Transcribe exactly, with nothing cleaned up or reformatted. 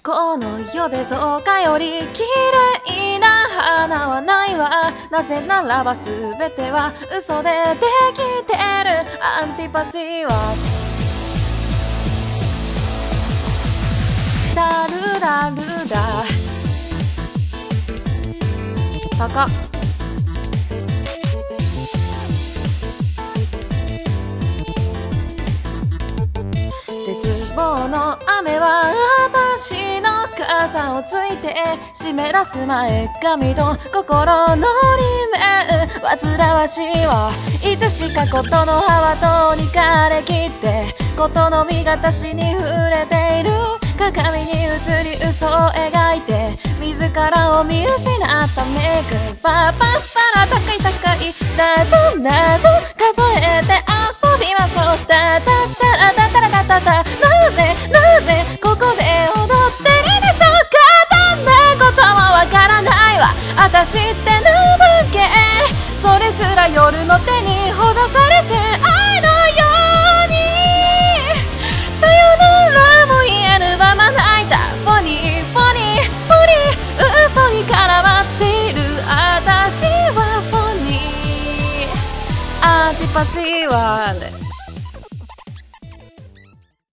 この世でそうかより綺麗な花はないわ。なぜならば全ては嘘でできてる。アンティパシーはタルラルラ高っ。絶望の雨は私の傘をついて湿らす前髪と心の裏面。煩わしいはいつしかことの葉はとに枯れきってことの実が私に触れている。鏡に映り嘘を描いて自らを見失ったメイク。パパッパラ高い高い謎謎数えて遊びましょう。タタタラタタラタタタ。なぜなぜここで踊ってるでしょうか。どんなこともわからないわ私ってなんだっけ。それすら夜の手にほだされて愛のようにさよならも言えぬまま泣いた。ポニーポニーポニー嘘に絡まっている私はポニー。アンティパシーは